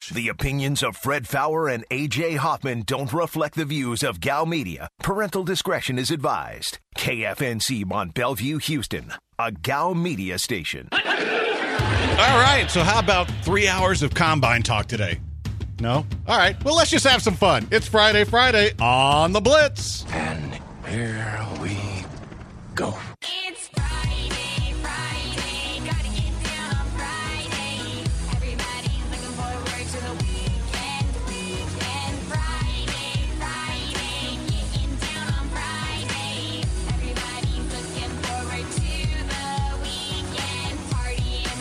The opinions of Fred Fowler and A.J. Hoffman don't reflect the views of Gal Media. Parental discretion is advised. KFNC Mont Bellevue, Houston, a Gal Media station. All right, so how about 3 hours of Combine talk today? No? All right, well, let's just have some fun. It's Friday on the Blitz. And here we go. It's Friday, gotta get down on Friday. Everybody's looking forward to the weekend. Friday, getting down on Friday. Everybody's looking forward to the weekend. Partying,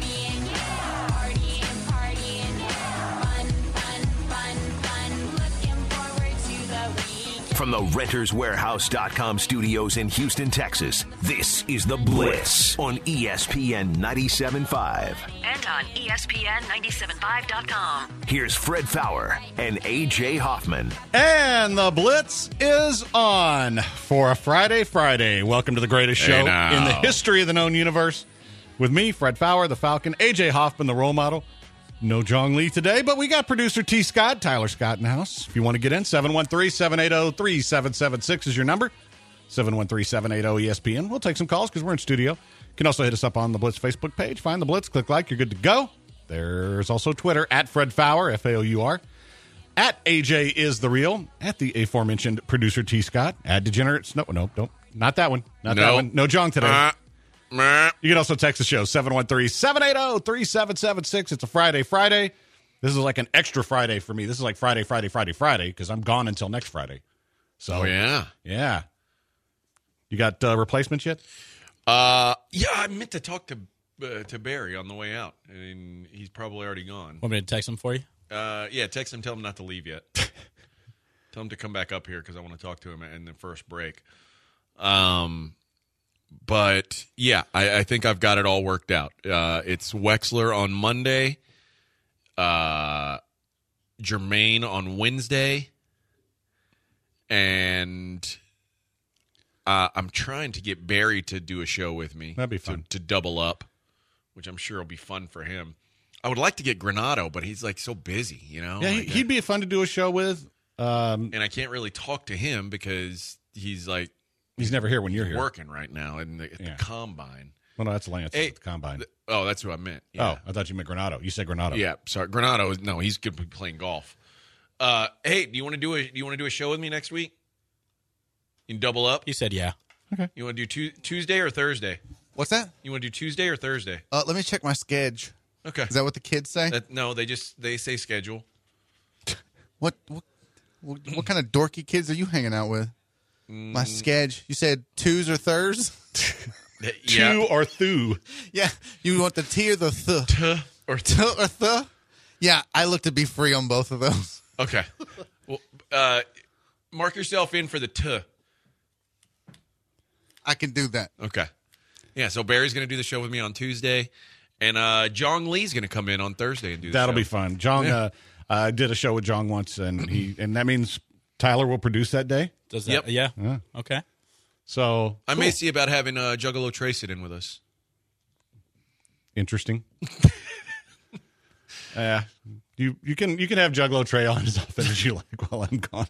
fun. Looking forward to the weekend. From the RentersWarehouse.com studios in Houston, Texas, this is The Blitz on ESPN 97.5. And on ESPN975.com. Here's Fred Fowler and A.J. Hoffman. And the Blitz is on for a Friday. Welcome to the greatest show in the history of the known universe. With me, Fred Fowler, the Falcon, A.J. Hoffman, the role model. No Jong Lee today, but we got producer T. Scott, Tyler Scott in the house. If you want to get in, 713-780-3776 is your number. 713-780-ESPN. We'll take some calls because we're in studio. You can also hit us up on the Blitz Facebook page. Find the Blitz, click like, you're good to go. There's also Twitter, at Fred Fowler, F-A-O-U-R. At AJ is the real. At the aforementioned producer T. Scott. At Degenerates. No, don't. Not that one. Not that one. No Jong today. You can also text the show, 713-780-3776. It's a Friday. This is like an extra Friday for me. This is like Friday, because I'm gone until next Friday. So, yeah. You got replacements yet? Yeah, I meant to talk to Barry on the way out, and he's probably already gone. Want me to text him for you? Yeah, text him, tell him not to leave yet. Tell him to come back up here because I want to talk to him in the first break. But, yeah, I think I've got it all worked out. It's Wexler on Monday, Jermaine on Wednesday, and I'm trying to get Barry to do a show with me. That'd be fun. To double up, which I'm sure will be fun for him. I would like to get Granado, but he's, like, so busy, you know? Yeah, he'd be fun to do a show with. And I can't really talk to him because he's, like, he's never here when you're here. Working right now at the Combine. Well, no, that's Lance at the Combine. That's who I meant. Yeah. Oh, I thought you meant Granado. You said Granado. Yeah, sorry. Granado, no, he's going to be playing golf. Hey, do you want to do a show with me next week? You can double up? He said yeah. Okay. You want to do Tuesday or Thursday? What's that? You want to do Tuesday or Thursday? Let me check my schedule. Okay. Is that what the kids say? No, they say schedule. What kind of dorky kids are you hanging out with? My schedule. You said twos or thurs? Yeah. Two or thu. Yeah. You want the T or the th? T or th? Yeah, I look to be free on both of those. Okay. Well, mark yourself in for the T. I can do that. Okay. Yeah, so Barry's going to do the show with me on Tuesday, and Jong Lee's going to come in on Thursday and do the show. That'll be fun. Jong did a show with Jong once, and that means Tyler will produce that day? Does that? Yep. Yeah. Okay. So I may see about having Juggalo Trey sit in with us. Interesting. You can have Juggalo Trey on as often as you like while I'm gone.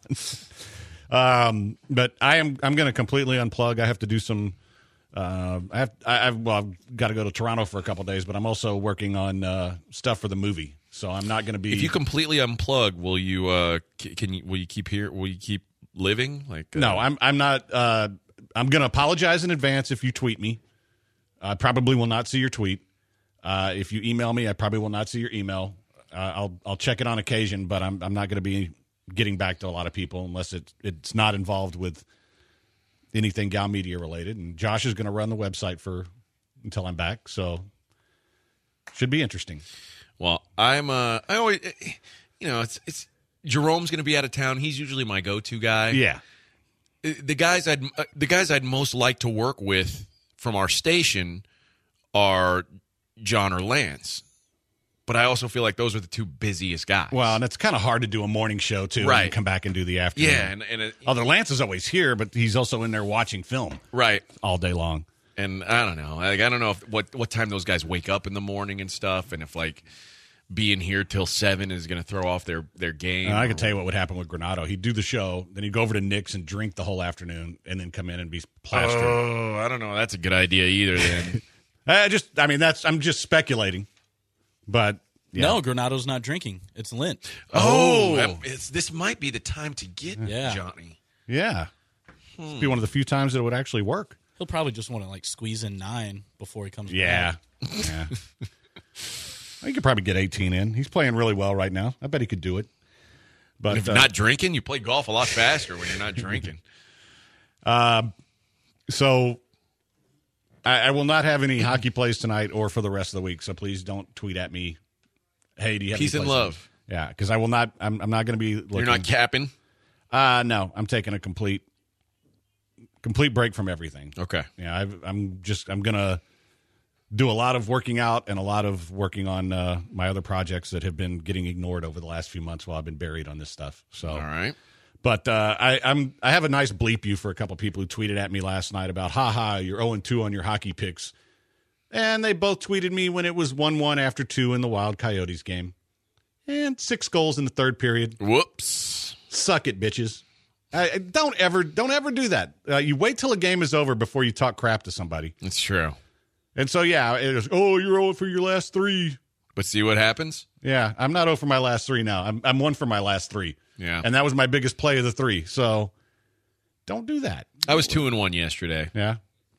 But I'm going to completely unplug. I have to do some. I've got to go to Toronto for a couple days, but I'm also working on stuff for the movie. So I'm not going to be. If you completely unplug, will you? Will you keep here? Will you keep living? No, I'm not. I'm going to apologize in advance if you tweet me. I probably will not see your tweet. If you email me, I probably will not see your email. I'll check it on occasion, but I'm not going to be getting back to a lot of people unless it's not involved with anything Gal Media related. And Josh is going to run the website until I'm back, so should be interesting. Well, I always, it's Jerome's going to be out of town. He's usually my go-to guy. Yeah. The guys I'd most like to work with from our station are John or Lance. But I also feel like those are the two busiest guys. Well, and it's kind of hard to do a morning show, too, right, and come back and do the afternoon. Yeah. Although Lance is always here, but he's also in there watching film. Right. All day long. And I don't know. I don't know what time those guys wake up in the morning and stuff, and if, being here till 7 is going to throw off their game. I can tell you what would happen with Granado. He'd do the show, then he'd go over to Nick's and drink the whole afternoon, and then come in and be plastered. Oh, I don't know. That's a good idea either. Then I'm just speculating, but yeah. No, Granado's not drinking. It's Lent. This might be the time to get Johnny. Yeah, it'd be one of the few times that it would actually work. He'll probably just want to like squeeze in 9 before he comes back. Yeah. He could probably get 18 in. He's playing really well right now. I bet he could do it. But if you're not drinking, you play golf a lot faster when you're not drinking. So I will not have any hockey plays tonight or for the rest of the week. So please don't tweet at me. Hey, do you have Peace any and plays love? tonight? Yeah, because I will not. I'm not going to be looking. You're not capping? No, I'm taking a complete break from everything. Okay. Yeah, I'm going to do a lot of working out and a lot of working on my other projects that have been getting ignored over the last few months while I've been buried on this stuff. So, all right. But I have a nice bleep you for a couple people who tweeted at me last night about, you're 0-2 on your hockey picks. And they both tweeted me when it was 1-1 after 2 in the Wild Coyotes game. And 6 goals in the third period. Whoops. Suck it, bitches. Don't ever do that. You wait till a game is over before you talk crap to somebody. It's true. And so, yeah, it was, you're 0 for your last 3. But see what happens? Yeah, I'm not 0 for my last 3 now. I'm 1 for my last 3. Yeah. And that was my biggest play of the 3. So don't do that. I was 2-1 yesterday. Yeah.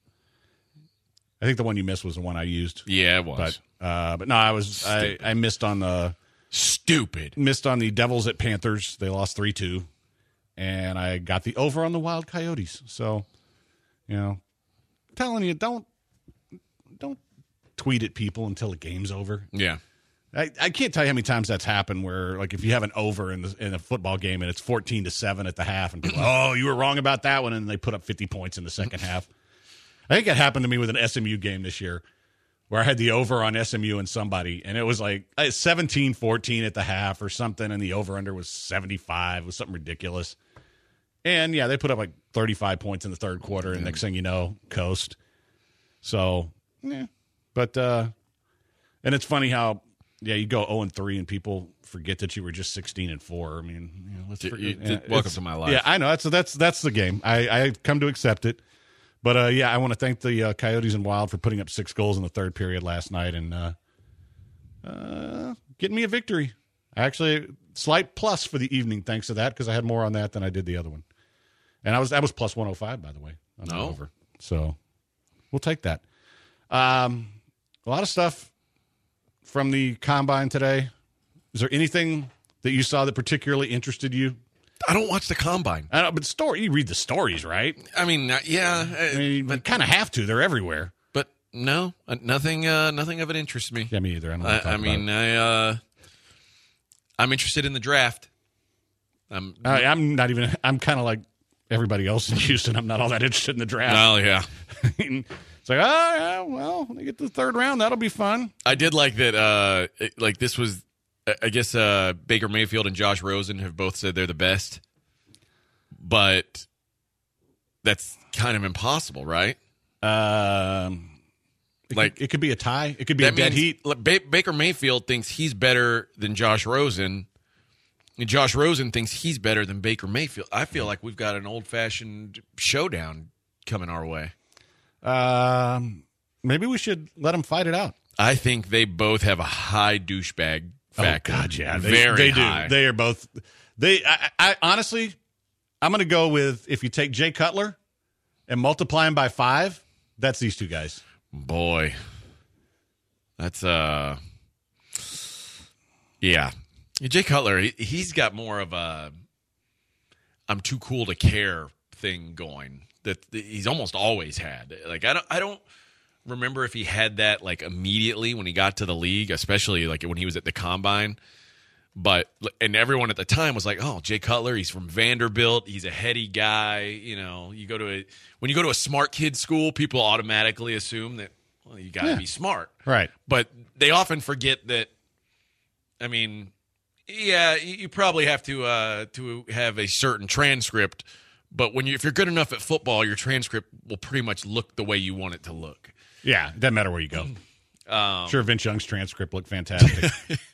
I think the one you missed was the one I used. Yeah, it was. But no, I missed on the Devils at Panthers. They lost 3-2. And I got the over on the Wild Coyotes. So, telling you, don't tweet at people until the game's over. Yeah. I can't tell you how many times that's happened where, like, if you have an over in a football game and it's 14-7 at the half and people, you were wrong about that one, and they put up 50 points in the second half. I think it happened to me with an SMU game this year where I had the over on SMU and somebody, and it was like 17-14 at the half or something, and the over-under was 75. It was something ridiculous. And, yeah, they put up like 35 points in the third quarter, and next thing you know, coast. So, yeah. But, and it's funny how, you go 0-3 and people forget that you were just 16-4. I mean, let's forget. Welcome to my life. Yeah, I know. That's the game. I've come to accept it. But, I want to thank the Coyotes and Wild for putting up 6 goals in the third period last night and getting me a victory. Actually, slight plus for the evening thanks to that because I had more on that than I did the other one. And that was plus 105, by the way, on the over. So we'll take that. A lot of stuff from the Combine today. Is there anything that you saw that particularly interested you? I don't watch the Combine. I know, but you read the stories, right? I mean, yeah. You kind of have to. They're everywhere. But no, nothing of it interests me. Yeah, me either. I don't want to talk about it. I'm interested in the draft. I'm not even. I'm kind of like everybody else in Houston. I'm not all that interested in the draft. Oh yeah. It's like, when they get to the third round, that'll be fun. I did like that. This was, I guess, Baker Mayfield and Josh Rosen have both said they're the best, but that's kind of impossible, right? It could be a tie. It could be a dead heat. Baker Mayfield thinks he's better than Josh Rosen, and Josh Rosen thinks he's better than Baker Mayfield. I feel like we've got an old-fashioned showdown coming our way. Maybe we should let them fight it out. I think they both have a high douchebag factor. Oh, God, yeah. Very high. They are both. I honestly, I'm going to go with if you take Jay Cutler and multiply him by 5, that's these two guys. Boy. That's, yeah. Jay Cutler, he's got more of a I'm too cool to care thing going that he's almost always had. Like, I don't remember if he had that like immediately when he got to the league, especially like when he was at the Combine. And everyone at the time was like, "Oh, Jay Cutler, he's from Vanderbilt. He's a heady guy." You know, when you go to a smart kid school, people automatically assume that you got to be smart, right? But they often forget that. I mean, yeah, you probably have to have a certain transcript, but if you're good enough at football, your transcript will pretty much look the way you want it to look. Yeah, it doesn't matter where you go. Sure, Vince Young's transcript looked fantastic.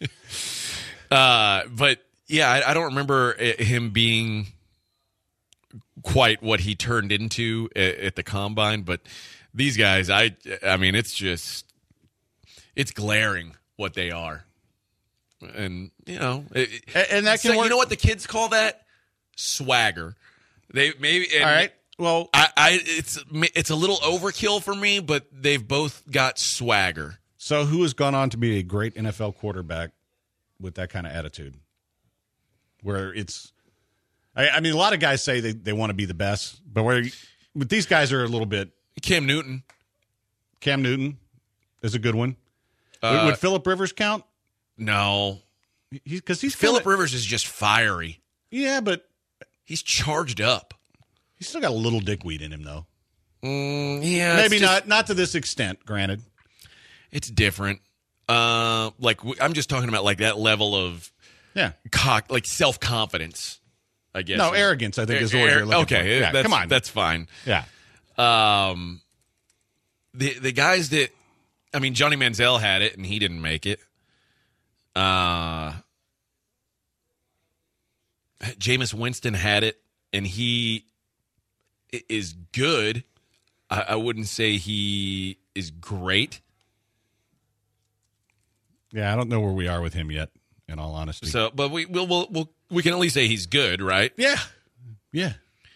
But yeah, I don't remember him being quite what he turned into at the combine. But these guys, I mean, it's glaring what they are, and and that can work. You know what the kids call that? Swagger. They maybe all right. Well, it's a little overkill for me, but they've both got swagger. So who has gone on to be a great NFL quarterback with that kind of attitude? Where it's, I mean, a lot of guys say they want to be the best, but but these guys are a little bit. Cam Newton is a good one. Would Phillip Rivers count? No, because he's Phillip Rivers is just fiery. Yeah, but he's charged up. He's still got a little dickweed in him, though. Yeah, maybe not to this extent. Granted, it's different. I'm just talking about like that level of like self-confidence. I guess arrogance. I think is the word you're looking for. Okay, yeah, come on, that's fine. Yeah. The guys that, I mean, Johnny Manziel had it and he didn't make it. Jameis Winston had it and he is good. I wouldn't say he is great. Yeah, I don't know where we are with him yet, in all honesty. So, but we can at least say he's good, right? Yeah. Yeah.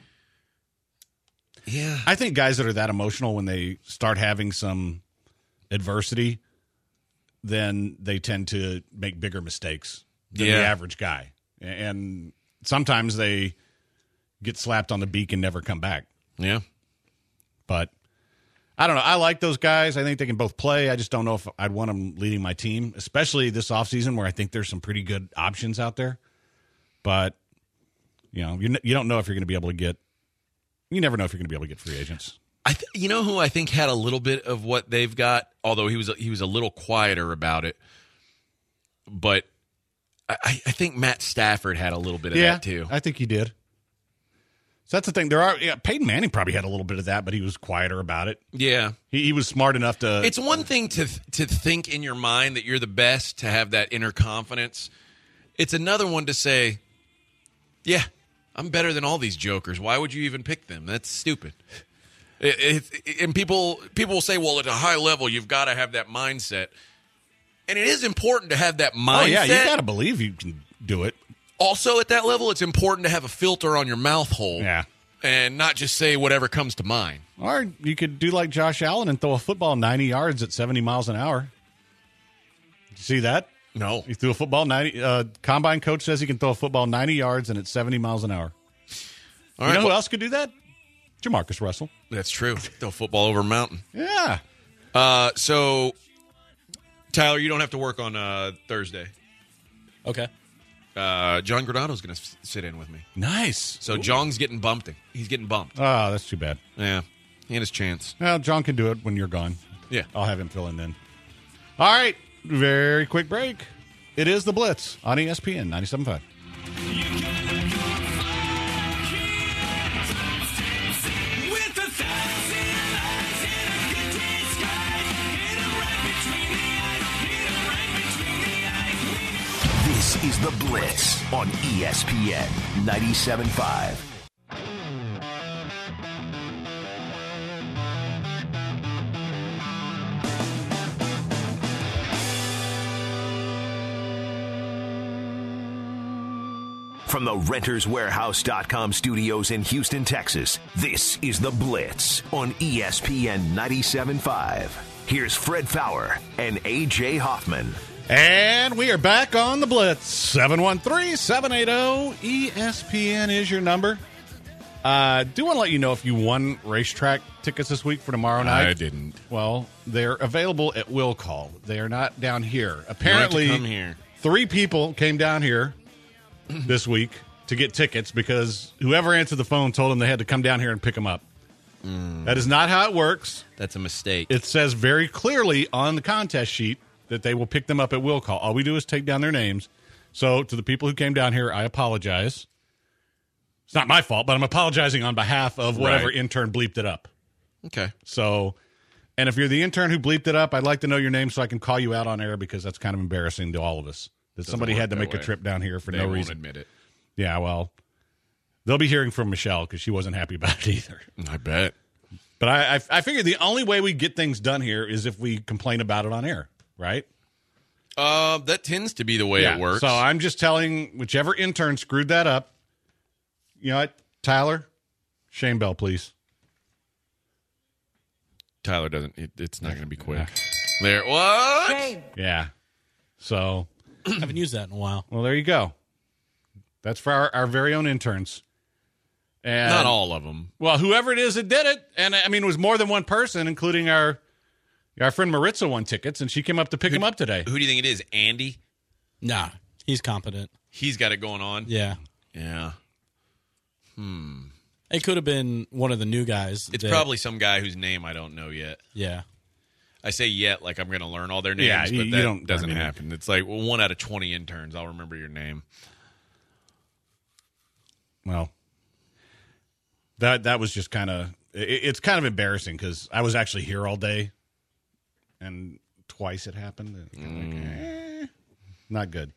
I think guys that are that emotional when they start having some adversity, then they tend to make bigger mistakes than the average guy. And sometimes they get slapped on the beak and never come back. Yeah. But I don't know. I like those guys. I think they can both play. I just don't know if I'd want them leading my team, especially this offseason where I think there's some pretty good options out there. But, you don't know if you're going to be able to get – you never know if you're going to be able to get free agents. You know who I think had a little bit of what they've got, although he was a little quieter about it. But I think Matt Stafford had a little bit of that too. I think he did. So that's the thing. Peyton Manning probably had a little bit of that, but he was quieter about it. Yeah, he was smart enough to. It's one thing to think in your mind that you're the best, to have that inner confidence. It's another one to say, "Yeah, I'm better than all these jokers. Why would you even pick them? That's stupid." And people will say, "Well, at a high level, you've got to have that mindset," and it is important to have that mindset. Oh yeah, you got to believe you can do it. Also, at that level, it's important to have a filter on your mouth hole. Yeah. And not just say whatever comes to mind. Or you could do like Josh Allen and throw a football 90 yards at 70 miles an hour. Did you see that? No. He threw a football 90. Combine coach says he can throw a football 90 yards and at 70 miles an hour. All right, who else could do that? Jamarcus Russell. That's true. Throw football over a mountain. Yeah. So, Tyler, you don't have to work on Thursday. Okay. John Granado's going to sit in with me. Nice. So Jong's getting bumped. He's getting bumped. Oh, that's too bad. Yeah. He had his chance. Well, John can do it when you're gone. Yeah. I'll have him fill in then. All right. Very quick break. It is The Blitz on ESPN 97.5. This is The Blitz on ESPN 97.5. From the RentersWarehouse.com studios in Houston, Texas, this is The Blitz on ESPN 97.5. Here's Fred Fowler and A.J. Hoffman. And we are back on The Blitz. 713-780-ESPN is your number. Do want to let you know if you won racetrack tickets this week for tomorrow night. I didn't. Well, they're available at Will Call. They are not down here. Apparently, Apparently, come here. 3 people came down here this week to get tickets because whoever answered the phone told them they had to come down here and pick them up. That is not how it works. That's a mistake. It says very clearly on the contest sheet that they will pick them up at will call. All we do is take down their names. So to the people who came down here, I apologize. It's not my fault, but I'm apologizing on behalf of whatever Right. intern bleeped it up. Okay. So And if you're the intern who bleeped it up, I'd like to know your name so I can call you out on air because that's kind of embarrassing to all of us. That somebody work had to that make a way. trip down here for They no won't reason. admit it. Yeah, well, they'll be hearing from Michelle because she wasn't happy about it either. I bet. But I figured the only way we get things done here is if we complain about it on air, right? That tends to be the way it works. So I'm just telling whichever intern screwed that up, you know what, Tyler, shame bell, please. Tyler doesn't. It's not going to be quick. There. What? Yeah. So, Haven't used that in a while. well, there you go. That's for our very own interns. And, Not all of them. Well, whoever it is that did it, and I mean, it was more than one person, including our friend Maritza won tickets, and she came up to pick him up today. Who do you think it is? Andy? Nah, he's competent. He's got it going on. Yeah. Yeah. It could have been one of the new guys. It's that- probably some guy whose name I don't know yet. Yeah. I say yet like I'm going to learn all their names, Yeah, but you that don't- doesn't I mean- happen. It's like 1 out of 20 interns. I'll remember your name. Well, that was just kind of it's kind of embarrassing because I was actually here all day, and twice it happened. Not good.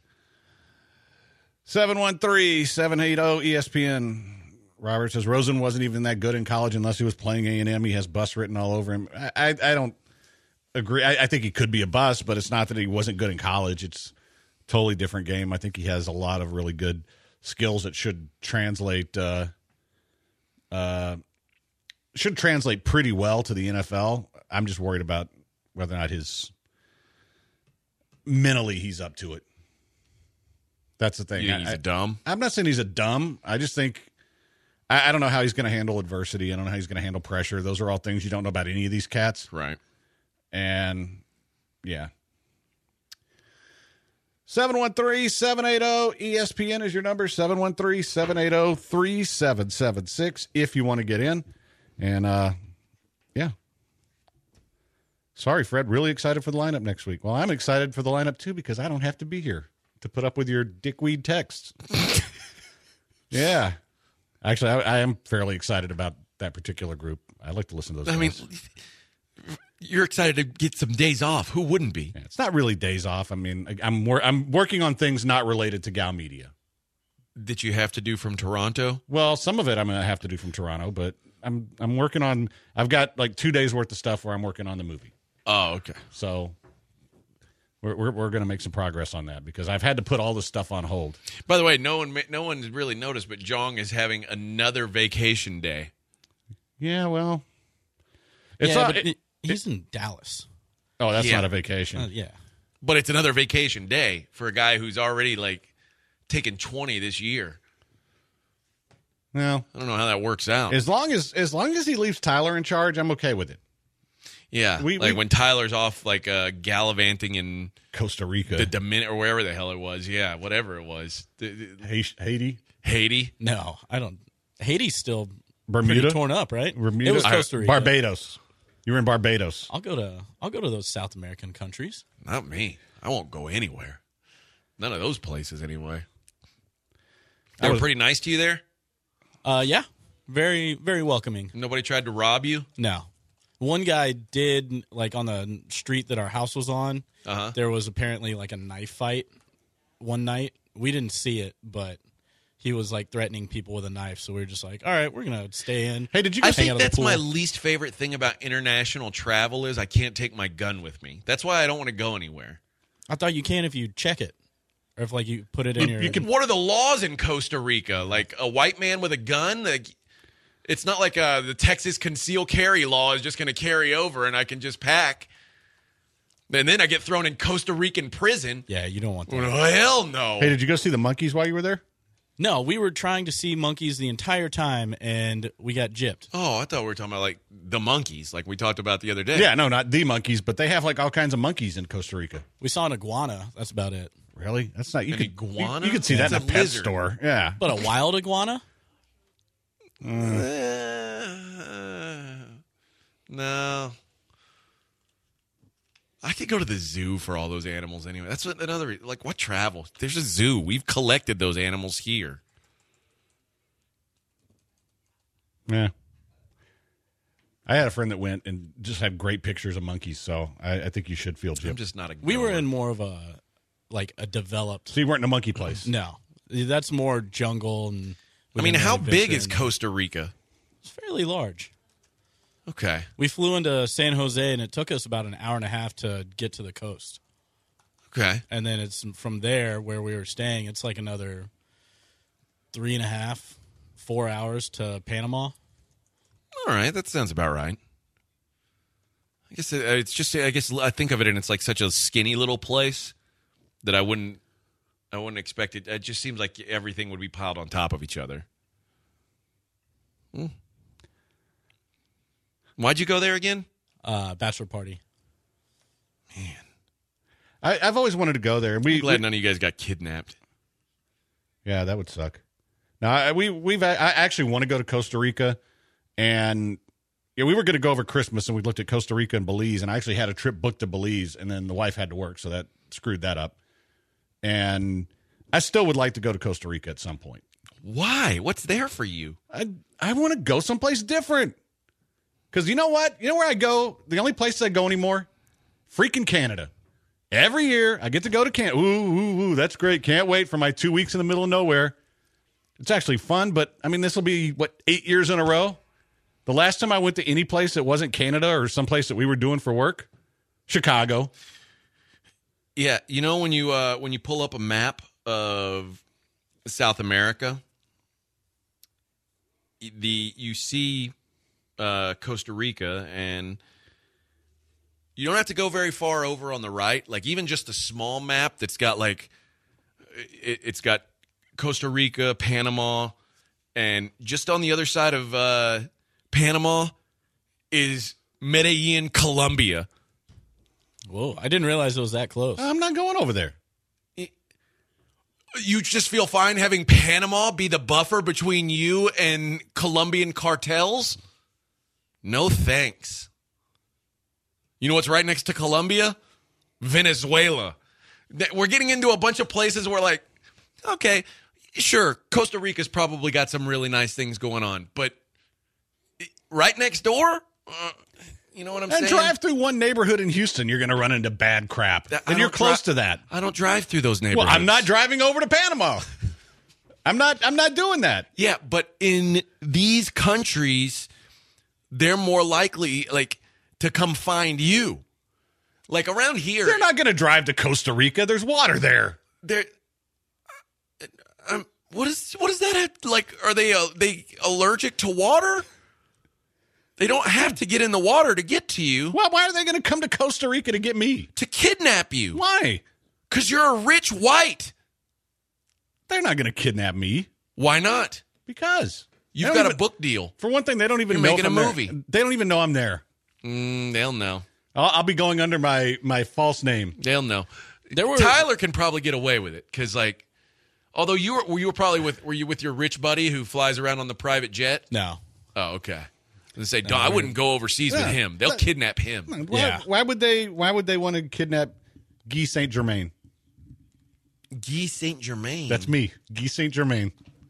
713-780-ESPN. Robert says Rosen wasn't even that good in college unless he was playing A&M. He has bus written all over him. I don't agree. I think he could be a bus, but it's not that he wasn't good in college. It's a totally different game. I think he has a lot of really good skills that should translate pretty well to the NFL. I'm just worried about whether or not mentally he's up to it. That's the thing. You think he's dumb? I'm not saying he's a dumb. I just think I don't know how he's going to handle adversity. I don't know how he's going to handle pressure. Those are all things you don't know about any of these cats. Right. And yeah. 713-780-ESPN is your number. 713-780-3776 if you want to get in. And yeah. Sorry, Fred. Really excited for the lineup next week. Well, I'm excited for the lineup too because I don't have to be here to put up with your dickweed texts. Yeah. Actually, I am fairly excited about that particular group. I like to listen to those guys. You're excited to get some days off. Who wouldn't be? Yeah, it's not really days off. I mean, I'm working on things not related to Gal Media. That you have to do from Toronto? Well, some of it I'm going to have to do from Toronto, but I'm working on. I've got like 2 days worth of stuff where I'm working on the movie. Oh, okay. So we're going to make some progress on that because I've had to put all this stuff on hold. By the way, no one's really noticed, but Jong is having another vacation day. Yeah, well, He's in Dallas. Oh, that's Yeah. not a vacation. Yeah. But it's another vacation day for a guy who's already like taken 20 this year. Well, I don't know how that works out. as long as he leaves Tyler in charge, I'm okay with it. Yeah, when Tyler's off like gallivanting in Costa Rica, the Dominican or wherever the hell it was. Yeah, whatever it was. Haiti, Haiti. No, I don't. Haiti's still Bermuda, pretty torn up, right? Bermuda, It was Costa Rica. Barbados. You were in Barbados. I'll go to those South American countries. Not me. I won't go anywhere. None of those places anyway. They were pretty nice to you there? Yeah. Very, very welcoming. Nobody tried to rob you? No. One guy did, like, on the street that our house was on, there was apparently, like, a knife fight one night. We didn't see it, but he was, like, threatening people with a knife. So we were just like, all right, we're going to stay in. Hey, did you I guys think out of the that's pool. my least favorite thing about international travel is I can't take my gun with me. That's why I don't want to go anywhere. I thought you can if you check it. Or if, like, you put it in your... What are the laws in Costa Rica? Like a white man with a gun? Like, it's not like the Texas conceal carry law is just going to carry over and I can just pack. And then I get thrown in Costa Rican prison. Yeah, you don't want that. Oh, hell no. Hey, did you go see the monkeys while you were there? No, we were trying to see monkeys the entire time, and we got gypped. Oh, I thought we were talking about like the monkeys, like we talked about the other day. Yeah, no, not the monkeys, but they have like all kinds of monkeys in Costa Rica. We saw an iguana. That's about it. Really? That's not you An could iguana? You could see that in It's a a pet lizard. store. Yeah. But a wild iguana? No. I could go to the zoo for all those animals anyway. That's what another like what travel? There's a zoo. We've collected those animals here. Yeah. I had a friend that went and just had great pictures of monkeys, so I think you should feel I'm gypped. just not a. We were goer. in more of a developed. So you weren't in a monkey place. No, that's more jungle and. I mean, within how the big is adventure and- Costa Rica? It's fairly large. Okay. We flew into San Jose, and it took us about an hour and a half to get to the coast. Okay. And then it's from there where we were staying. It's like another 3.5, 4 hours to Panama. All right, that sounds about right. I guess it's just. I guess I think of it, and it's like such a skinny little place that I wouldn't expect it. It just seems like everything would be piled on top of each other. Why'd you go there again? Bachelor party. I've always wanted to go there. I'm glad none of you guys got kidnapped. Yeah, that would suck. No, I actually want to go to Costa Rica, and yeah, we were going to go over Christmas, and we looked at Costa Rica and Belize, and I actually had a trip booked to Belize, and then the wife had to work, so that screwed that up. And I still would like to go to Costa Rica at some point. Why? What's there for you? I want to go someplace different. Because you know what? You know where I go? The only place I go anymore? Freaking Canada. Every year, I get to go to Canada. Ooh, that's great. Can't wait for my 2 weeks in the middle of nowhere. It's actually fun, but, I mean, this will be, 8 years in a row? The last time I went to any place that wasn't Canada or someplace that we were doing for work? Chicago. Yeah, you know when you pull up a map of South America, you see Costa Rica, and you don't have to go very far over on the right. Like even just a small map that's got it's got Costa Rica, Panama, and just on the other side of Panama is Medellin, Colombia. Whoa, I didn't realize it was that close. I'm not going over there. You just feel fine having Panama be the buffer between you and Colombian cartels? No thanks. You know what's right next to Colombia? Venezuela. We're getting into a bunch of places where, like, okay, sure, Costa Rica's probably got some really nice things going on, but right next door? You know what I'm saying? And drive through one neighborhood in Houston, you're going to run into bad crap. And you're close to that. I don't drive through those neighborhoods. Well, I'm not driving over to Panama. I'm not doing that. Yeah, but in these countries, they're more likely to come find you. Like around here, They're not going to drive to Costa Rica. There's water there. What is that have, like? Are they allergic to water? They don't have to get in the water to get to you. Well, why are they going to come to Costa Rica to get me? To kidnap you. Why? Because you're a rich white. They're not going to kidnap me. Why not? Because You've got a book deal. For one thing, they don't even You're know making if I'm a there. movie. They don't even know I'm there. They'll know. I'll be going under my false name. They'll know. Tyler can probably get away with it because, although were you probably were you with your rich buddy who flies around on the private jet? No. Oh, okay. I wouldn't go overseas with him. They'll kidnap him. Why would they want to kidnap Guy Saint Germain? Guy Saint Germain. That's me, Guy Saint Germain.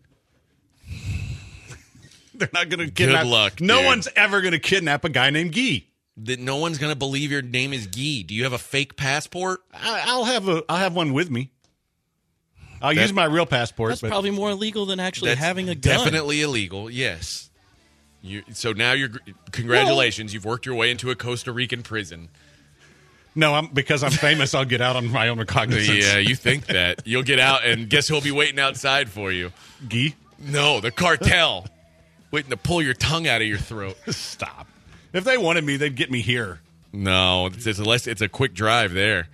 They're not going to kidnap. Good luck. No dude. one's ever going to kidnap a guy named Guy. That no one's going to believe your name is Guy. Do you have a fake passport? I'll have one with me. I'll use my real passport. That's but probably more illegal than actually That's having a gun. definitely illegal. Yes. So now congratulations. You've worked your way into a Costa Rican prison. No, because I'm famous, I'll get out on my own recognizance. Yeah, you think that. You'll get out, and guess who'll be waiting outside for you? Guy? No, the cartel. Waiting to pull your tongue out of your throat. Stop. If they wanted me, they'd get me here. No, it's a quick drive there.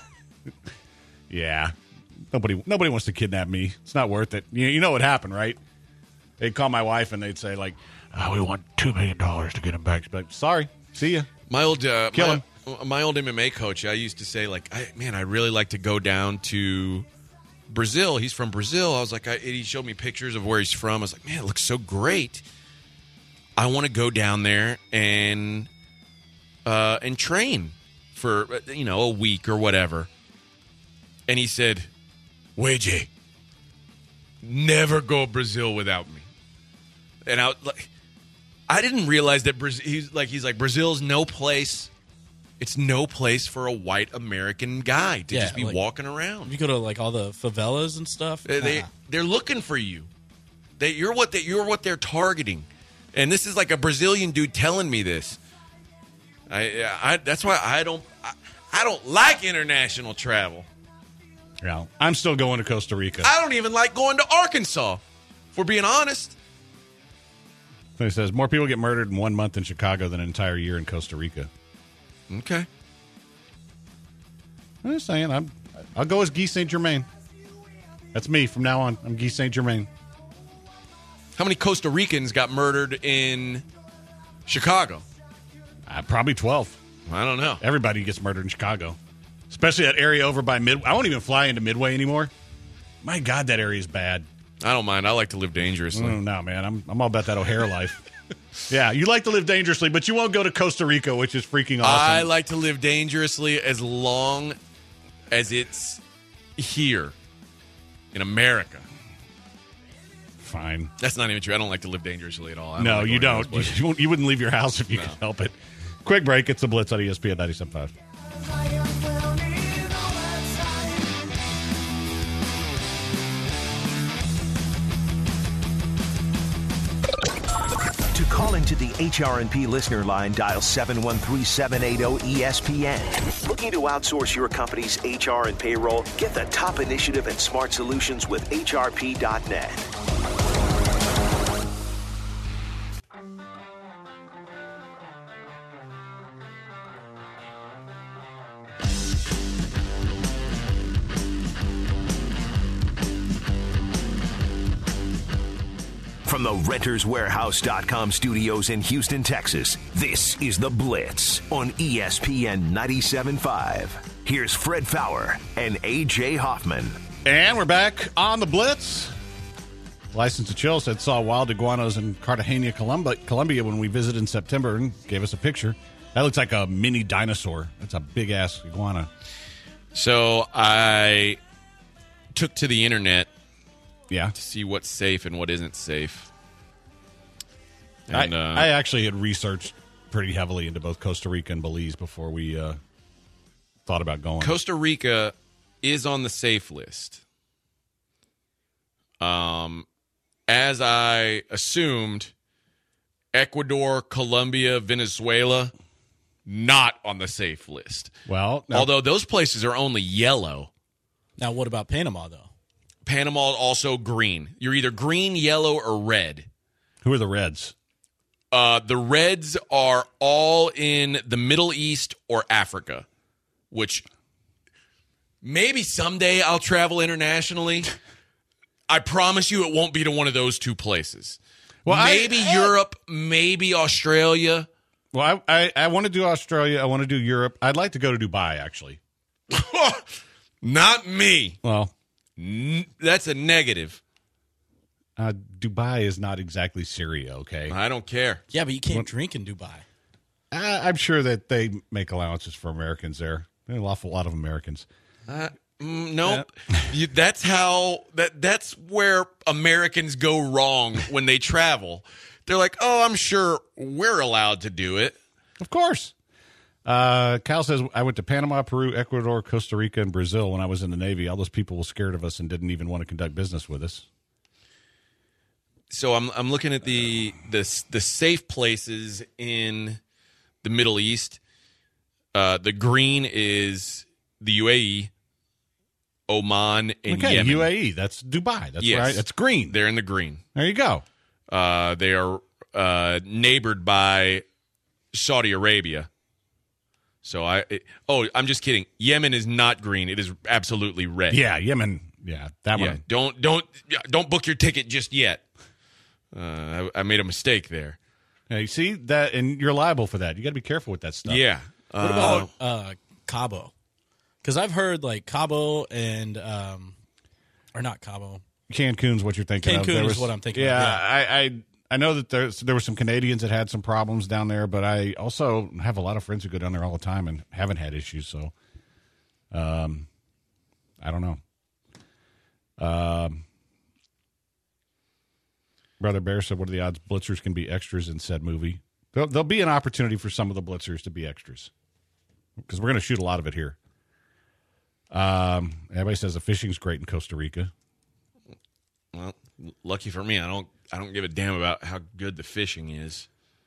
Yeah. Nobody wants to kidnap me. It's not worth it. You know what happened, right? They'd call my wife, and they'd say, we want $2 million to get him back. She'd be like, sorry. See ya. My old Kill him. My old MMA coach, I used to say, I'd really like to go down to Brazil. He's from Brazil. I was like, he showed me pictures of where he's from. I was like, man, it looks so great. I want to go down there and train for a week or whatever. And he said, Weije, never go Brazil without me. And I was like, I didn't realize that he's like Brazil's no place. It's no place for a white American guy to just be walking around. You go to like all the favelas and stuff. They're looking for you. You're what they're targeting, and this is like a Brazilian dude telling me this. That's why I don't like international travel. Yeah, I'm still going to Costa Rica. I don't even like going to Arkansas, if we're being honest. He says more people get murdered in 1 month in Chicago than an entire year in Costa Rica. Okay. I'm just saying, I'll go as Guy St. Germain. That's me from now on. I'm Guy St. Germain. How many Costa Ricans got murdered in Chicago? Probably 12. I don't know. Everybody gets murdered in Chicago, especially that area over by Midway. I won't even fly into Midway anymore. My God, that area is bad. I don't mind. I like to live dangerously. No, man. I'm all about that O'Hare life. Yeah, you like to live dangerously, but you won't go to Costa Rica, which is freaking awesome. I like to live dangerously as long as it's here in America. Fine. That's not even true. I don't like to live dangerously at all. No, you don't. You wouldn't leave your house if you could help it. Quick break. It's the Blitz on ESPN 97.5. To call into the HRNP listener line, dial 713-780-ESPN. Looking to outsource your company's HR and payroll? Get the top initiative and smart solutions with HRP.net. From the RentersWarehouse.com studios in Houston, Texas, this is The Blitz on ESPN 97.5. Here's Fred Fowler and A.J. Hoffman. And we're back on The Blitz. License to Chill said saw wild iguanas in Cartagena, Colombia when we visited in September and gave us a picture. That looks like a mini dinosaur. That's a big-ass iguana. So I took to the internet to see what's safe and what isn't safe. And, I actually had researched pretty heavily into both Costa Rica and Belize before we thought about going. Costa Rica is on the safe list. As I assumed, Ecuador, Colombia, Venezuela, not on the safe list. Well, although those places are only yellow. Now, what about Panama, though? Panama also green. You're either green, yellow, or red. Who are the Reds? The Reds are all in the Middle East or Africa, which maybe someday I'll travel internationally. I promise you it won't be to one of those two places. Well, maybe Europe, maybe Australia. Well, I want to do Australia. I want to do Europe. I'd like to go to Dubai, actually. Not me. Well, that's a negative. Dubai is not exactly Syria, okay? I don't care. Yeah, but you can't drink in Dubai. I'm sure that they make allowances for Americans there. There are an awful lot of Americans. Nope. That's where Americans go wrong when they travel. They're like, oh, I'm sure we're allowed to do it. Of course. Kyle says, I went to Panama, Peru, Ecuador, Costa Rica, and Brazil when I was in the Navy. All those people were scared of us and didn't even want to conduct business with us. So I'm looking at the safe places in the Middle East. The green is the UAE, Oman, and Yemen. UAE. That's Dubai. That's right. That's green. They're in the green. There you go. They are neighbored by Saudi Arabia. So I'm just kidding. Yemen is not green. It is absolutely red. Yeah, Yemen. Yeah, that one. Don't book your ticket just yet. I made a mistake there. Yeah, you see that, and you're liable for that. You got to be careful with that stuff. Yeah. What about Cabo? Because I've heard like Cabo and or not Cabo. Cancun's what you're thinking of. Cancun is what I'm thinking of. Yeah, I know that there were some Canadians that had some problems down there, but I also have a lot of friends who go down there all the time and haven't had issues. So, I don't know. Brother Bear said, what are the odds Blitzers can be extras in said movie? There'll be an opportunity for some of the Blitzers to be extras because we're going to shoot a lot of it here. Everybody says the fishing's great in Costa Rica. Well, lucky for me, I don't give a damn about how good the fishing is.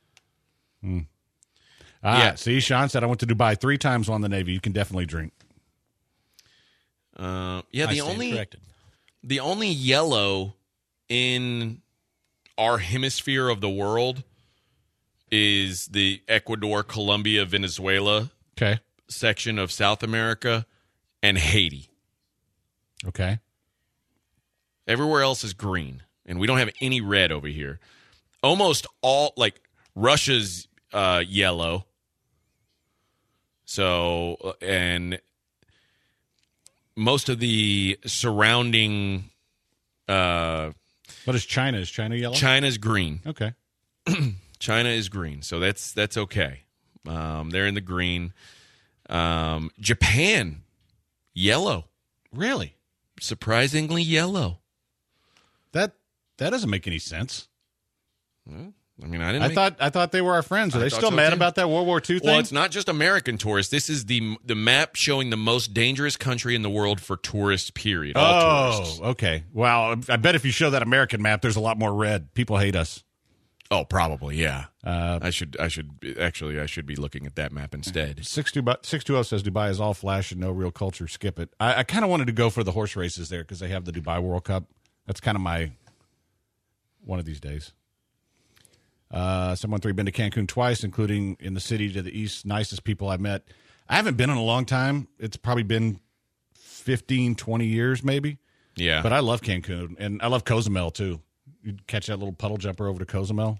Yeah. See, Sean said I went to Dubai 3 times on the Navy. You can definitely drink. Yeah, I stand corrected. the only yellow in our hemisphere of the world is the Ecuador, Colombia, Venezuela Okay. section of South America and Haiti. Okay. Everywhere else is green, and we don't have any red over here. Almost all, like Russia's yellow. So, and most of the surrounding What is China? Is China yellow? China's green. Okay. China is green, so that's okay. They're in the green. Japan, yellow. Really? Surprisingly yellow. That doesn't make any sense. I mean, I thought they were our friends. Are I they thought still so, mad too. about that World War II thing? Well, it's not just American tourists. This is the map showing the most dangerous country in the world for tourists, period. All tourists. Okay. Well, I bet if you show that American map, there's a lot more red. People hate us. Oh, probably, yeah. I should be looking at that map instead. 620 says Dubai is all flash and no real culture. Skip it. I kind of wanted to go for the horse races there because they have the Dubai World Cup. That's kind of my one of these days. 713 been to Cancun twice, including in the city to the east. Nicest people I met. I haven't been in a long time. It's probably been 15, 20 years maybe. Yeah. But I love Cancun, and I love Cozumel too. You'd catch that little puddle jumper over to Cozumel.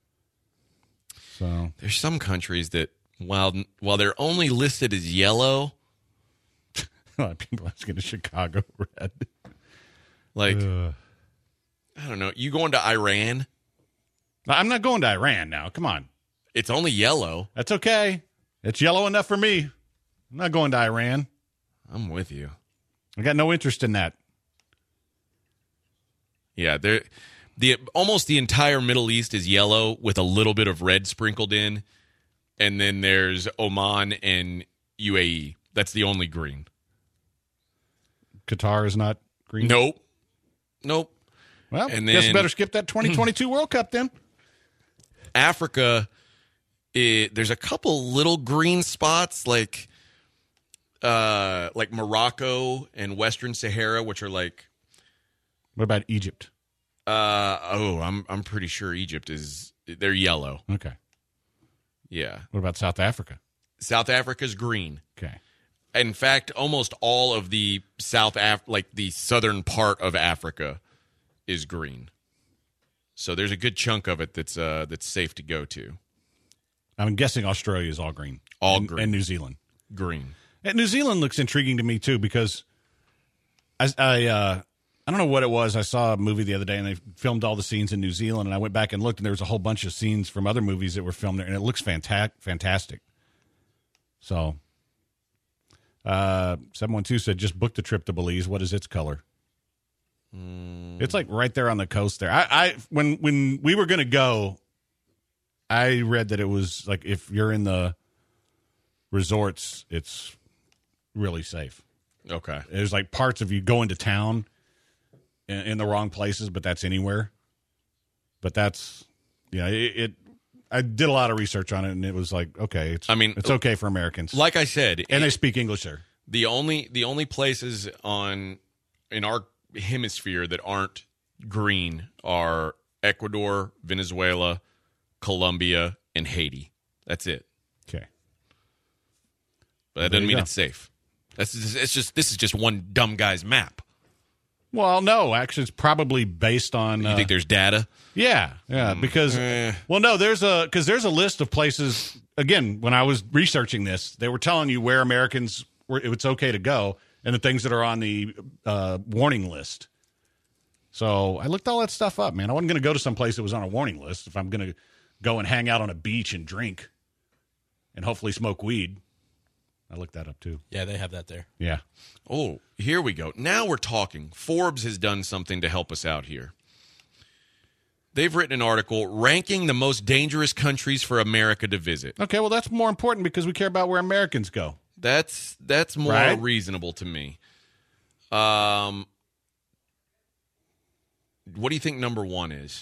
So There's some countries that, while they're only listed as yellow, people asking to Chicago red. like, I don't know. You going to Iran? I'm not going to Iran now. Come on. It's only yellow. That's okay. It's yellow enough for me. I'm not going to Iran. I'm with you. I got no interest in that. Yeah, almost the entire Middle East is yellow with a little bit of red sprinkled in, and then there's Oman and UAE. That's the only green. Qatar is not green? Nope. Well, And guess then- better skip that 2022 World Cup then. Africa, there's a couple little green spots like Morocco and Western Sahara, which are like. What about Egypt? I'm pretty sure Egypt they're yellow. Okay. Yeah. What about South Africa? South Africa's green. Okay. In fact, almost all of the the southern part of Africa is green. So there's a good chunk of it that's safe to go to. I'm guessing Australia is all green. Green. And New Zealand. Green. And New Zealand looks intriguing to me too because I don't know what it was. I saw a movie the other day and they filmed all the scenes in New Zealand, and I went back and looked, and there was a whole bunch of scenes from other movies that were filmed there, and it looks fantastic. So, 712 said, just book the trip to Belize. What is its color? It's like right there on the coast there. When we were going to go, I read that it was like if you're in the resorts, it's really safe. Okay. There's like parts of you go into town in the wrong places, but that's anywhere. But that's, I did a lot of research on it, and it was like, okay, it's okay for Americans. Like I said, and they speak English there. The only places in our hemisphere that aren't green are Ecuador, Venezuela, Colombia, and Haiti. That's it. Okay. But that doesn't mean it's safe. This is just one dumb guy's map. Well, no, actually, it's probably based on. You think there's data? Yeah, because there's a list of places. Again, when I was researching this, they were telling you where Americans it's okay to go, and the things that are on the warning list. So I looked all that stuff up, man. I wasn't going to go to some place that was on a warning list if I'm going to go and hang out on a beach and drink, and hopefully smoke weed. I looked that up too. Yeah, they have that there. Yeah. Oh, here we go. Now we're talking. Forbes has done something to help us out here. They've written an article ranking the most dangerous countries for America to visit. Okay, well, that's more important because we care about where Americans go. That's more Right. reasonable to me. What do you think number one is?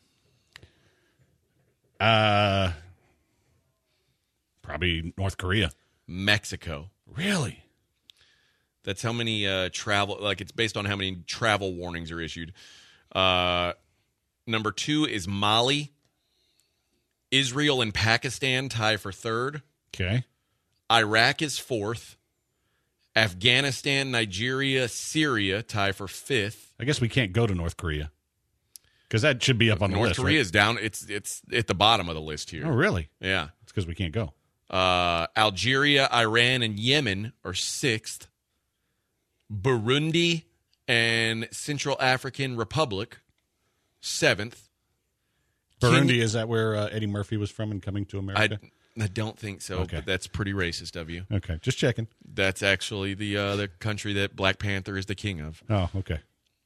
Probably North Korea. Mexico. Really? That's how many travel, like it's based on how many travel warnings are issued. Number two is Mali. Israel and Pakistan tie for third. Okay. Iraq is fourth. Afghanistan, Nigeria, Syria tie for fifth. I guess we can't go to North Korea because that should be up on the North list. Korea right? is down. It's at the bottom of the list here. Oh, really? Yeah. It's because we can't go. Algeria, Iran, and Yemen are sixth. Burundi and Central African Republic, seventh. Burundi, is that where Eddie Murphy was from and coming to America? I don't think so, Okay. but that's pretty racist of you. Okay, just checking. That's actually the country that Black Panther is the king of. Oh, okay.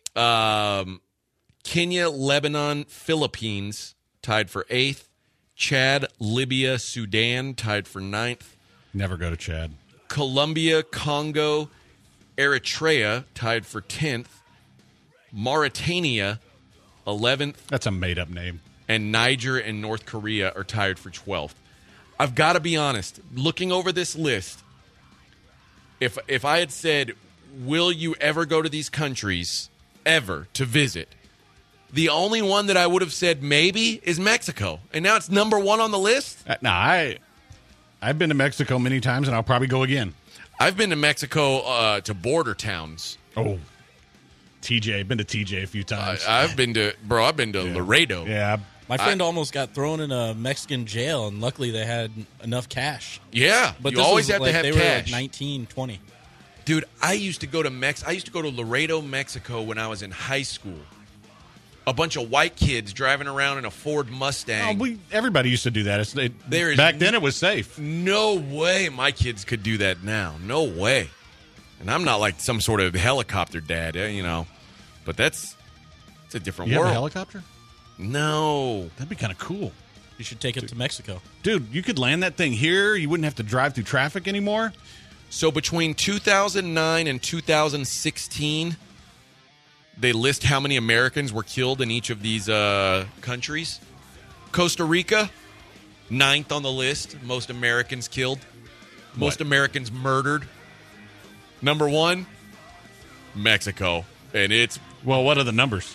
Kenya, Lebanon, Philippines tied for eighth. Chad, Libya, Sudan tied for ninth. Never go to Chad. Colombia, Congo, Eritrea tied for 10th. Mauritania, 11th. That's a made-up name. And Niger and North Korea are tied for 12th. I've got to be honest. Looking over this list, if I had said, will you ever go to these countries, ever, to visit, the only one that I would have said maybe is Mexico. And now it's number one on the list? I've been to Mexico many times, and I'll probably go again. I've been to Mexico to border towns. Oh, TJ. Been to TJ a few times. I've been to Laredo. Yeah. My friend almost got thrown in a Mexican jail, and luckily they had enough cash. Yeah, But you this always was have like, to have they cash. were like 19, 20. Dude, I used to go to Laredo, Mexico when I was in high school. A bunch of white kids driving around in a Ford Mustang. Everybody used to do that. Back then, it was safe. No way my kids could do that now. No way. And I'm not like some sort of helicopter dad, But it's a different You world. have a helicopter? No. That'd be kind of cool. You should take it to Mexico. Dude, you could land that thing here. You wouldn't have to drive through traffic anymore. So between 2009 and 2016, they list how many Americans were killed in each of these countries. Costa Rica, 9th on the list. Most Americans killed. Most Americans murdered. Number 1, Mexico. And it's... Well, what are the numbers?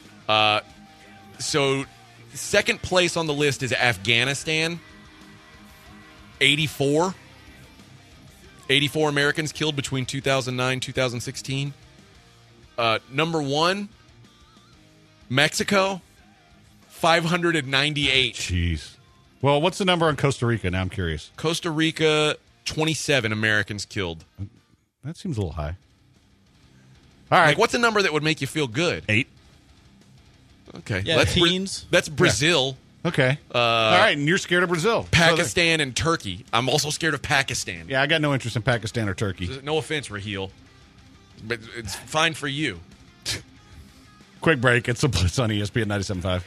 So second place on the list is Afghanistan. 84. 84 Americans killed between 2009 and 2016. Number 1, Mexico, 598. Jeez. Well, what's the number on Costa Rica? Now I'm curious. Costa Rica, 27 Americans killed. That seems a little high. All right. Like, what's a number that would make you feel good? 8. Okay. Yeah, teens. That's Brazil. Okay. All right, and you're scared of Brazil. Pakistan and Turkey. I'm also scared of Pakistan. Yeah, I got no interest in Pakistan or Turkey. No offense, Raheel, but it's fine for you. Quick break. It's the Blitz on ESPN 97.5.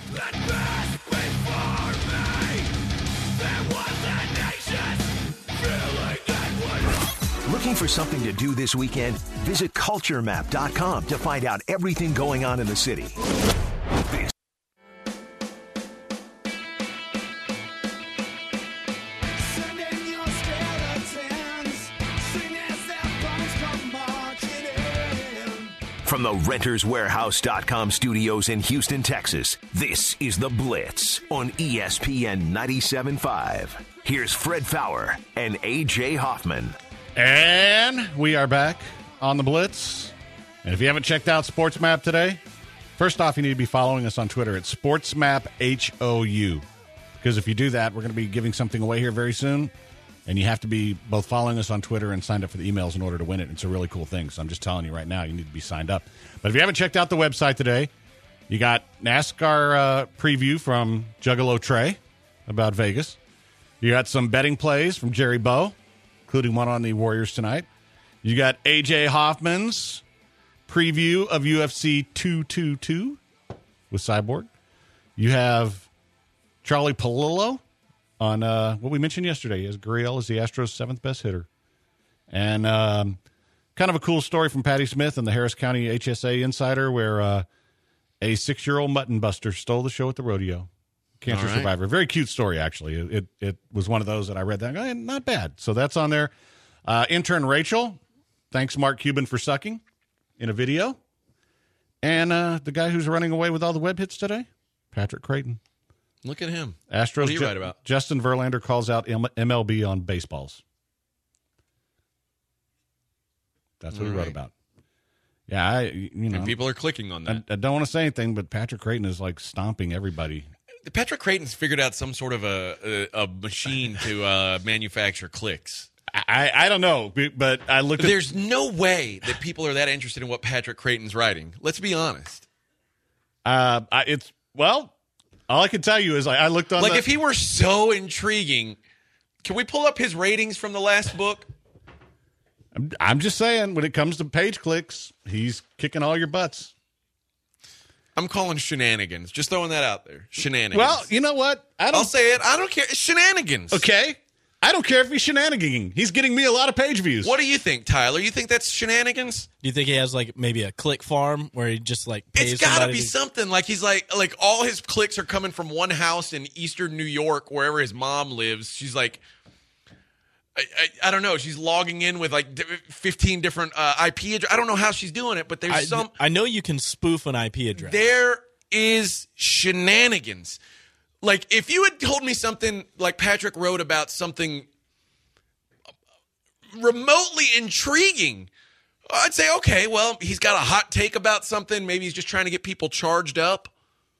Looking for something to do this weekend? Visit culturemap.com to find out everything going on in the city. This From the renterswarehouse.com studios in Houston, Texas, this is The Blitz on ESPN 97.5. Here's Fred Fowler and A.J. Hoffman. And we are back on The Blitz. And if you haven't checked out SportsMap today, first off, you need to be following us on Twitter at SportsMapHOU. Because if you do that, we're going to be giving something away here very soon. And you have to be both following us on Twitter and signed up for the emails in order to win it. It's a really cool thing. So I'm just telling you right now, you need to be signed up. But if you haven't checked out the website today, you got NASCAR preview from Juggalo Trey about Vegas. You got some betting plays from Jerry Bow, including one on the Warriors tonight. You got A.J. Hoffman's preview of UFC 222 with Cyborg. You have Charlie Palillo on what we mentioned yesterday. He has Gurriel as the Astros' 7th best hitter. And kind of a cool story from Patty Smith and the Harris County HSA Insider where a 6-year-old mutton buster stole the show at the rodeo. Cancer survivor. Very cute story, actually. It was one of those that I read that. Not bad. So that's on there. Intern Rachel, thanks Mark Cuban for sucking in a video. And the guy who's running away with all the web hits today, Patrick Creighton. Look at him. Astros. What do you write about? Justin Verlander calls out MLB on baseballs. That's what he wrote about. Yeah, And people are clicking on that. I don't want to say anything, but Patrick Creighton is like stomping everybody. Patrick Creighton's figured out some sort of a machine to manufacture clicks. I don't know, but I looked at... There's no way that people are that interested in what Patrick Creighton's writing. Let's be honest. All I can tell you is I looked on if he were so intriguing, can we pull up his ratings from the last book? I'm just saying, when it comes to page clicks, he's kicking all your butts. I'm calling shenanigans. Just throwing that out there. Shenanigans. Well, you know what? I'll say it. I don't care. Shenanigans. Okay. I don't care if he's shenaniganing. He's getting me a lot of page views. What do you think, Tyler? You think that's shenanigans? Do you think he has like maybe a click farm where he just like pays It's got to somebody be something. Like he's like all his clicks are coming from one house in eastern New York, wherever his mom lives. She's like, I don't know. She's logging in with like 15 different IP addresses. I don't know how she's doing it, but there's some. I know you can spoof an IP address. There is shenanigans. Like if you had told me something like Patrick wrote about something remotely intriguing, I'd say, okay, well, he's got a hot take about something. Maybe he's just trying to get people charged up.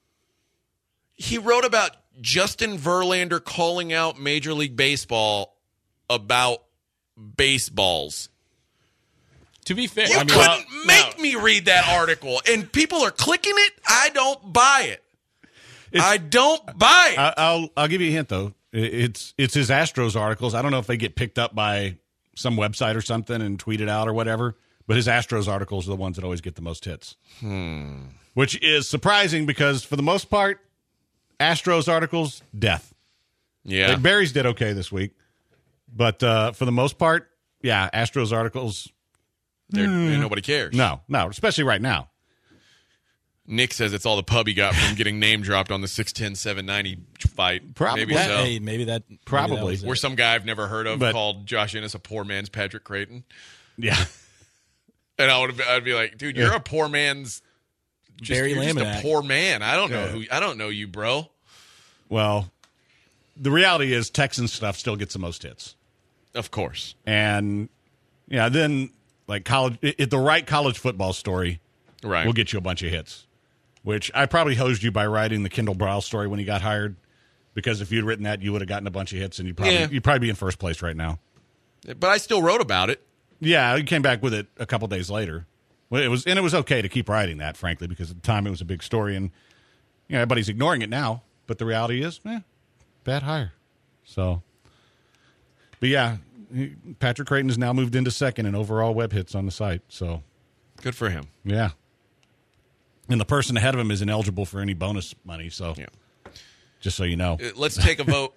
He wrote about Justin Verlander calling out Major League Baseball about baseballs. To be fair, You couldn't make me read that article, and people are clicking it. I don't buy it. I don't buy it. I'll give you a hint though. It's his Astros articles. I don't know if they get picked up by some website or something and tweeted out or whatever. But his Astros articles are the ones that always get the most hits. Which is surprising because for the most part, Astros articles, death. Yeah. Like Barry's did okay this week. But for the most part, yeah, Astros articles. Nobody cares. No, especially right now. Nick says it's all the pub he got from getting name dropped on the 6'10", 790 fight. Probably. Maybe so. Maybe that was Where it. some guy I've never heard of But- called Josh Ennis a poor man's Patrick Creighton. Yeah. And I'd be like, dude, you're a poor man's Barry you're just a Laminack. poor man. I don't know you, bro. Well, the reality is Texans stuff still gets the most hits. Of course. And yeah, then like college, the right college football story Right. will get you a bunch of hits. Which I probably hosed you by writing the Kendall Brow story when he got hired, because if you'd written that, you would have gotten a bunch of hits, and you'd probably be in first place right now. But I still wrote about it. Yeah, he came back with it a couple days later. Well, it was okay to keep writing that, frankly, because at the time it was a big story, and everybody's ignoring it now. But the reality is, bad hire. So, but yeah, Patrick Creighton has now moved into second in overall web hits on the site. So, Good for him. yeah. And the person ahead of him is ineligible for any bonus money. So, Yeah. just so you know. Let's take a vote.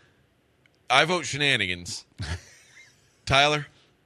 I vote shenanigans. Tyler?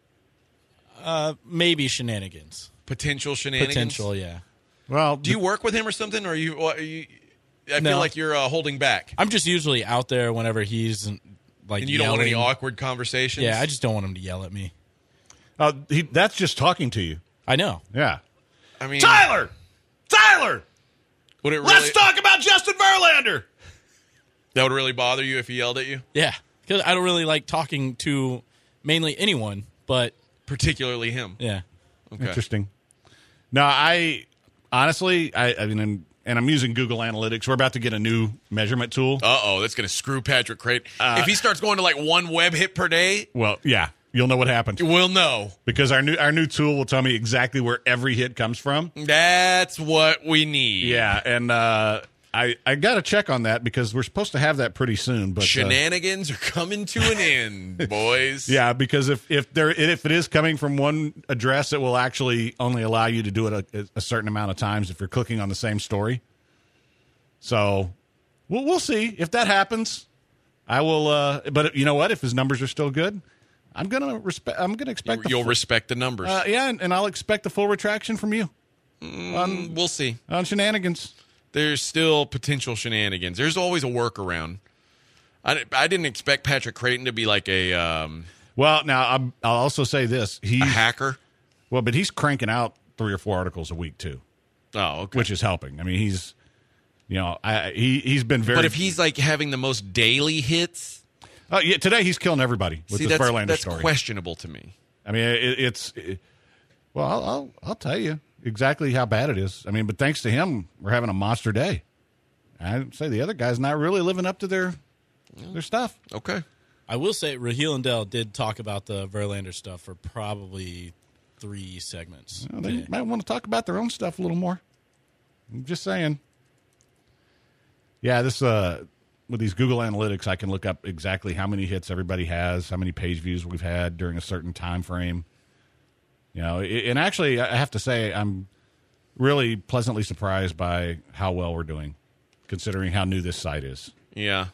Maybe shenanigans. Potential shenanigans? Potential, yeah. Well, Do you work with him or something? Or are you I No. feel like you're holding back. I'm just usually out there whenever he's like And you don't want any yelling. awkward conversations? Yeah, I just don't want him to yell at me. that's just talking to you. I know. Yeah. I mean, Tyler! would it really, Let's talk about Justin Verlander! that would really bother you if he yelled at you? Yeah, because I don't really like talking to mainly anyone, but Particularly him. yeah. Okay. Interesting. No, I honestly, I mean, and I'm using Google Analytics. We're about to get a new measurement tool. Uh-oh, that's going to screw Patrick Creighton. If he starts going to like one web hit per day, Well, yeah, you'll know what happened we'll know. because our new tool will tell me exactly where every hit comes from. That's what we need. Yeah, and I got to check on that because we're supposed to have that pretty soon. But Shenanigans are coming to an end, boys. yeah, because if it is coming from one address, it will actually only allow you to do it a certain amount of times if you're clicking on the same story. So we'll see if that happens. I will. But you know what? If his numbers are still good, I'm gonna expect. You'll respect the numbers. Yeah, and I'll expect a full retraction from you We'll see. on shenanigans. There's still potential shenanigans. There's always a workaround. I didn't expect Patrick Creighton to be like a Well, now I'll also say this: he's hacker. Well, but he's cranking out 3 or 4 articles a week too, Oh, okay. which is helping. I mean, he's he's been very. But if he's like having the most daily hits, yeah, today he's killing everybody with this Verlander that's story. questionable to me. I mean, well, I'll tell you exactly how bad it is. I mean, but thanks to him, we're having a monster day. I'd say the other guy's not really living up to their stuff. Okay. I will say Raheel and Dell did talk about the Verlander stuff for probably 3 segments. Well, they might want to talk about their own stuff a little more. I'm just saying. Yeah, this with these Google Analytics, I can look up exactly how many hits everybody has, how many page views we've had during a certain time frame. You know, and actually, I have to say, I'm really pleasantly surprised by how well we're doing, considering how new this site is. Yeah.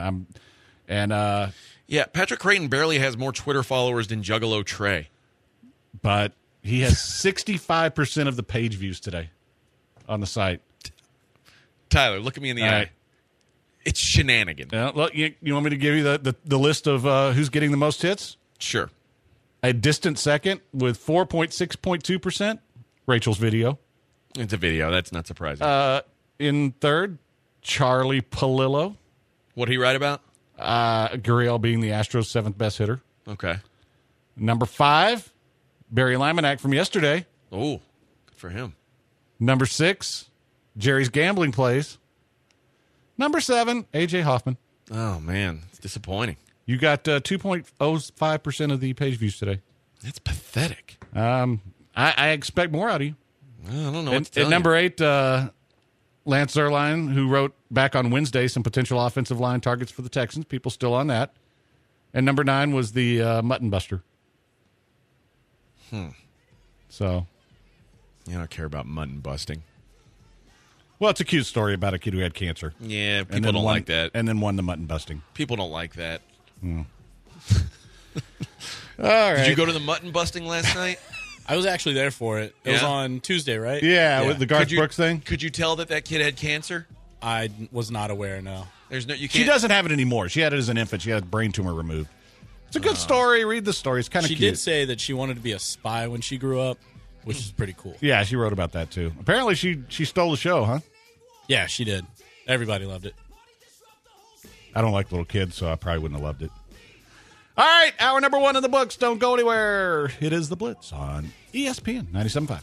Yeah, Patrick Creighton barely has more Twitter followers than Juggalo Trey. but he has 65% of the page views today on the site. Tyler, look at me in the All eye. right. It's shenanigans. Look, you want me to give you the list of who's getting the most hits? Sure. A distant second with 4.6.2%, Rachel's video. It's a video. That's not surprising. In third, Charlie Palillo. What'd he write about? Gurriel being the Astros' 7th best hitter. Okay. Number 5, Barry Laminack from yesterday. Oh, good for him. Number 6, Jerry's gambling plays. Number 7, A.J. Hoffman. Oh, man. It's disappointing. You got 2.05% of the page views today. That's pathetic. I expect more out of you. I don't know what to tell At number 8, Lance Zierlein, who wrote back on Wednesday some potential offensive line targets for the Texans. People still on that. And number 9 was the Mutton Buster. So, You don't care about mutton busting. well, it's a cute story about a kid who had cancer. Yeah, And people then don't won- like that. And then won the mutton busting. People don't like that. All right. Did you go to the mutton busting last night? I was actually there for it. It was Yeah? on Tuesday, right? Yeah, with the Garth Could you- Brooks thing. Could you tell that kid had cancer? I was not aware, no. There's no. You She can't. doesn't have it anymore. She had it as an infant. She had a brain tumor removed. It's a good story. Read the story. It's kind of She cute. did say that she wanted to be a spy when she grew up, which is pretty cool. Yeah, she wrote about that too. Apparently, she stole the show, huh? Yeah, she did. Everybody loved it. I don't like little kids, so I probably wouldn't have loved it. All right, hour number 1 in the books. Don't go anywhere. It is The Blitz on ESPN 97.5.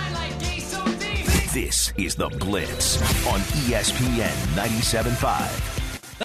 This is The Blitz on ESPN 97.5.